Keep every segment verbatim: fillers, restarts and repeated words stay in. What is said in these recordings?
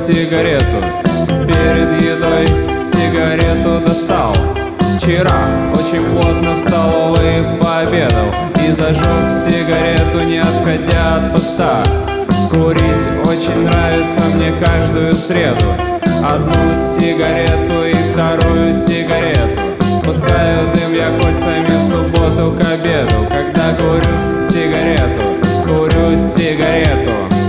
сигарету. Перед едой сигарету достал. Вчера очень плотно в столовой пообедал и зажег сигарету, не отходя от поста. Курить очень нравится мне каждую среду. Одну сигарету и вторую сигарету. Пускаю дым я кольцами в субботу к обеду. Когда курю сигарету, курю сигарету.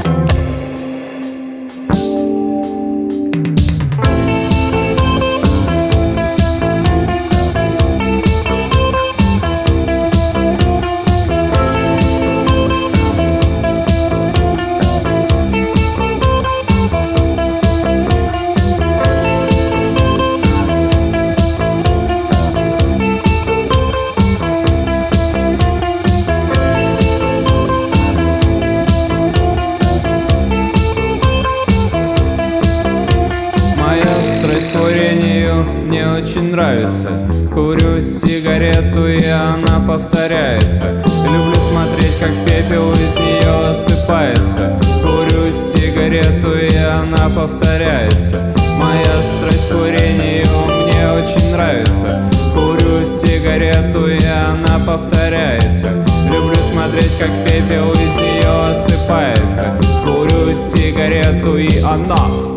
Курению мне очень нравится. Курю сигарету, и она повторяется. Люблю смотреть, как пепел из нее осыпается. Курю сигарету, и она повторяется. Моя страсть к курению мне очень нравится. Курю сигарету, и она повторяется. Люблю смотреть, как пепел из нее осыпается. Курю сигарету, и она